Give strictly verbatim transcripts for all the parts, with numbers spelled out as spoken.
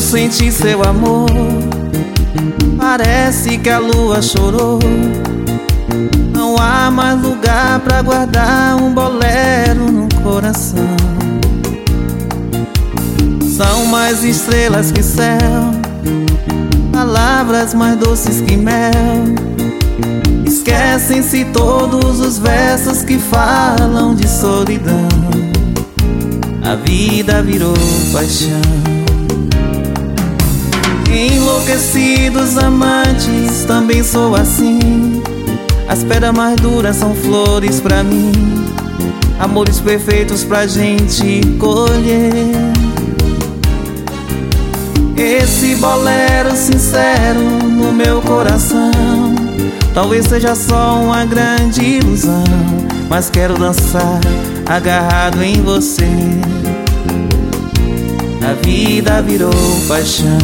senti seu amor, parece que a lua chorou. Não há mais lugar pra guardar um bolero no coração. São mais estrelas que céu, palavras mais doces que mel. Esquecem-se todos os versos que falam de solidão. A vida virou paixão. Enlouquecidos amantes, também sou assim. As pedras mais duras são flores pra mim, amores perfeitos pra gente colher. Esse bolero sincero no meu coração talvez seja só uma grande ilusão, mas quero dançar agarrado em você. A vida virou paixão.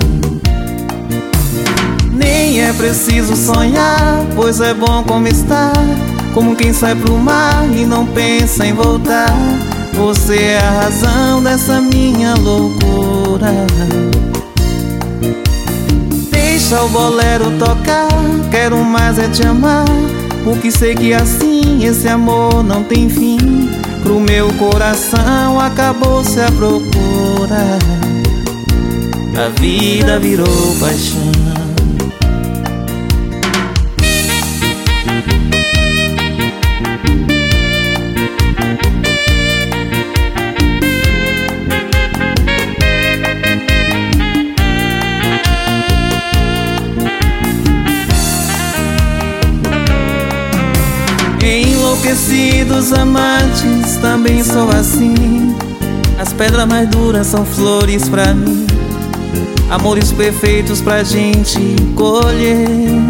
Nem é preciso sonhar, pois é bom como está, como quem sai pro mar e não pensa em voltar. Você é a razão dessa minha loucura. Deixa o bolero tocar, quero mais é te amar, porque sei que assim esse amor não tem fim. Pro meu coração acabou-se a procura. A vida virou paixão. Enlouquecidos amantes, também sou assim. As pedras mais duras são flores pra mim, amores perfeitos pra gente colher.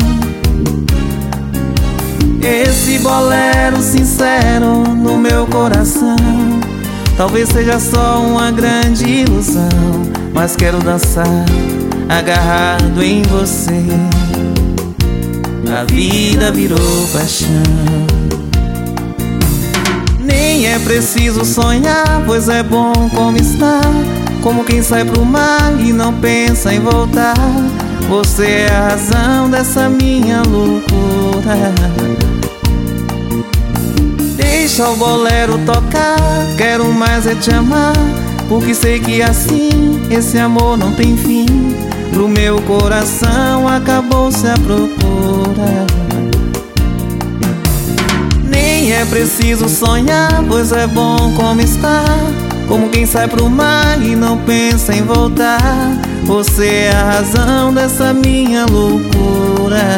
Esse bolero sincero no meu coração talvez seja só uma grande ilusão, mas quero dançar agarrado em você. A vida virou paixão. Nem é preciso sonhar, pois é bom como está, como quem sai pro mar e não pensa em voltar. Você é a razão dessa minha loucura. Deixa o bolero tocar, quero mais é te amar, porque sei que assim esse amor não tem fim. Pro meu coração acabou-se a procura. Nem é preciso sonhar, pois é bom como está, como quem sai pro mar e não pensa em voltar. Você é a razão dessa minha loucura.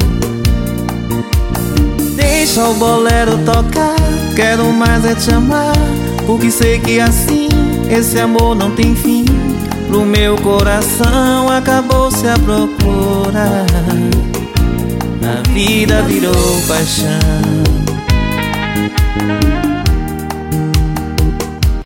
Deixa o bolero tocar, quero mais é te amar, porque sei que assim esse amor não tem fim. Pro meu coração acabou-se a procura. A vida virou paixão.